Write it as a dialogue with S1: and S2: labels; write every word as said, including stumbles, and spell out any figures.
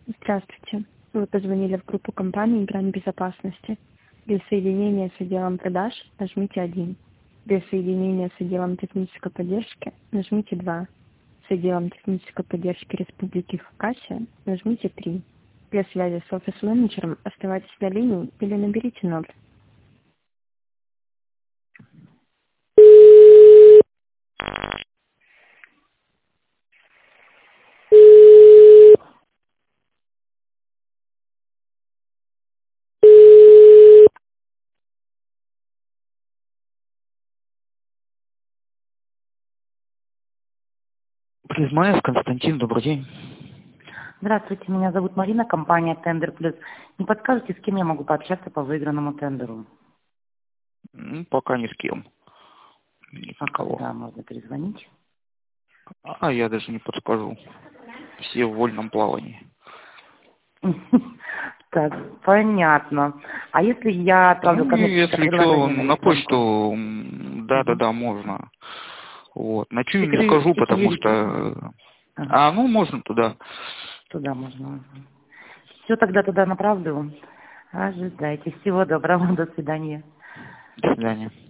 S1: Здравствуйте. Вы позвонили в группу компании «Грань безопасности». Для соединения с отделом продаж нажмите один. Для соединения с отделом технической поддержки нажмите два. С отделом технической поддержки Республики Хакасия нажмите три. Для связи с офис-менеджером оставайтесь на линии или наберите ноль.
S2: Призмаев Константин, добрый день.
S3: Здравствуйте, меня зовут Марина, компания Тендер Плюс. Не подскажете, с кем я могу пообщаться по выигранному тендеру?
S2: Ну, пока ни с кем. Никого.
S3: Да, можно перезвонить.
S2: А я даже не подскажу. Все в вольном плавании.
S3: Так, понятно. А если я отправлю
S2: Ну,
S3: коммерческое
S2: если что,
S3: предложение на
S2: на
S3: электронку?
S2: почту, м, да-да-да, можно. Вот. На чью не
S3: Секре-
S2: скажу, потому
S3: секретарь.
S2: что...
S3: Ага,
S2: А, ну, можно туда.
S3: туда можно. Все, тогда туда направлю. Ожидайте. Всего доброго, до свидания.
S2: До свидания.